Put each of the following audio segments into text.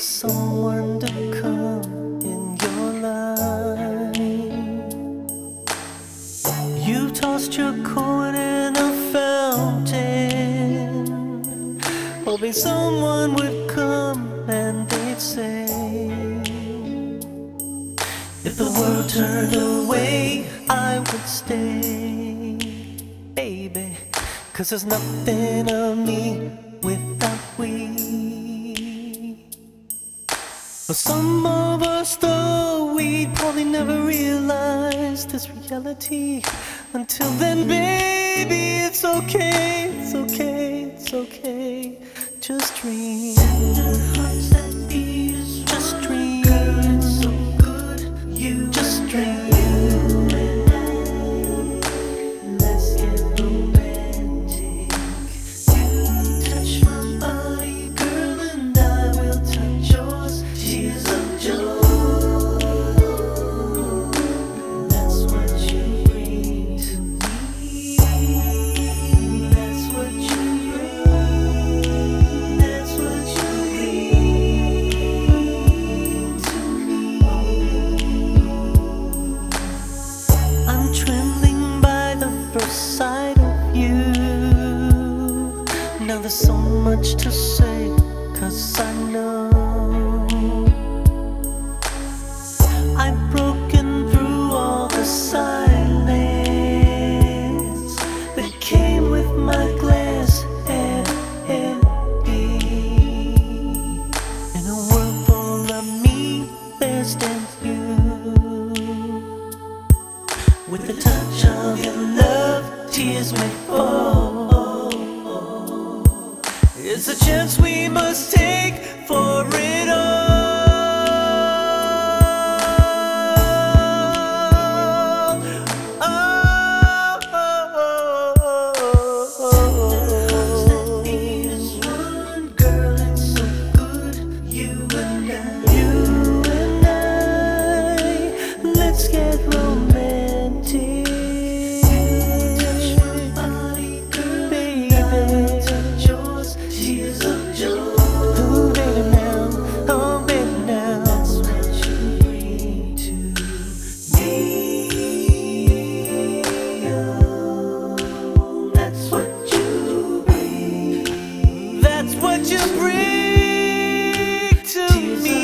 someone to come in your life. You tossed your coin in a fountain, hoping someone would come and they'd say, if the world turned away, I would stay, baby, 'cause there's nothing of me without we. For some of us, though, we'd probably never realize this reality. Until then, baby, it's okay, it's okay, it's okay. Just dream. Tender hearts that beat, just dream. Girl, it's so good, you just dream. Let's get romantic. You touch my body, girl, and I will touch yours. Tears of joy. That's what you bring to me. That's what you bring. That's what you bring to me. I'm trembling by the first sight of you. Now there's so much to say, 'cause I know I've broken through all the silence that came with my glass half empty. In a world full of me, there stands you. With the touch of your love, tears may fall. It's a chance we must take for it all. Let's get romantic. Touch my body, girl, baby. Touch yours, tears of joy. Oh, baby now, oh, baby now. That's what you bring to me. Oh, that's what you bring. That's what you bring to me.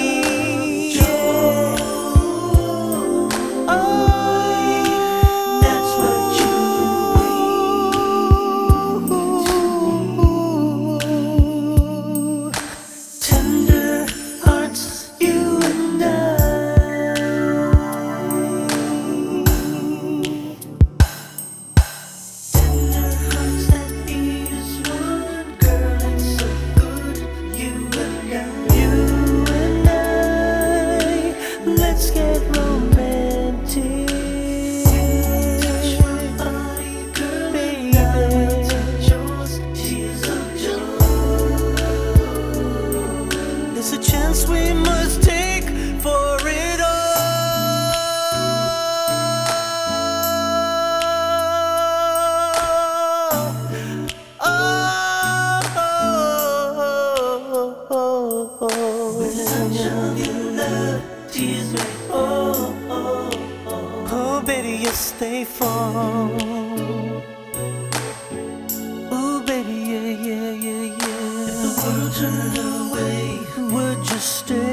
Let's get romantic. Touch my body, girl, baby. Touch yours, tears of joy. It's a chance we must take for it all. With the touch of your love, tears may fall. Oh, baby, yes, they fall. Oh, baby, yeah, yeah, yeah, yeah. If the world turned away, would you stay?